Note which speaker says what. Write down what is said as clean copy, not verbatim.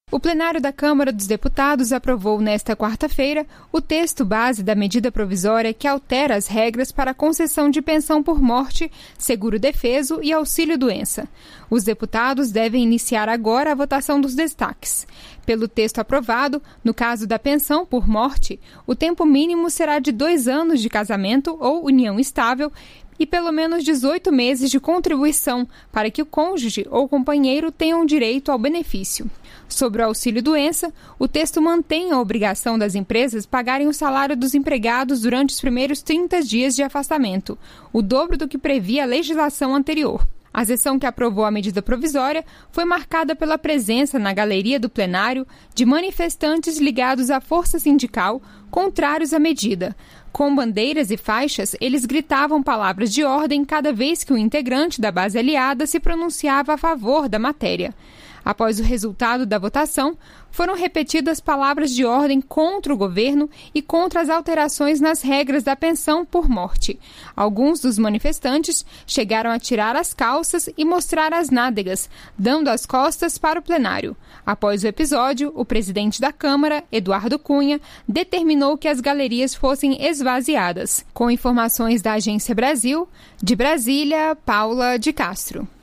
Speaker 1: O plenário da Câmara dos Deputados aprovou nesta quarta-feira o texto base da medida provisória que altera as regras para a concessão de pensão por morte, seguro-defeso e auxílio-doença. Os deputados devem iniciar agora a votação dos destaques. Pelo texto aprovado, no caso da pensão por morte, o tempo mínimo será de 2 anos de casamento ou união estável e pelo menos 18 meses de contribuição para que o cônjuge ou companheiro tenham direito ao benefício. Sobre o auxílio-doença, o texto mantém a obrigação das empresas pagarem o salário dos empregados durante os primeiros 30 dias de afastamento, o dobro do que previa a legislação anterior. A sessão que aprovou a medida provisória foi marcada pela presença na galeria do plenário de manifestantes ligados à força sindical contrários à medida. Com bandeiras e faixas, eles gritavam palavras de ordem cada vez que um integrante da base aliada se pronunciava a favor da matéria. Após o resultado da votação, foram repetidas palavras de ordem contra o governo e contra as alterações nas regras da pensão por morte. Alguns dos manifestantes chegaram a tirar as calças e mostrar as nádegas, dando as costas para o plenário. Após o episódio, o presidente da Câmara, Eduardo Cunha, determinou que as galerias fossem esvaziadas. Com informações da Agência Brasil, de Brasília, Paula de Castro.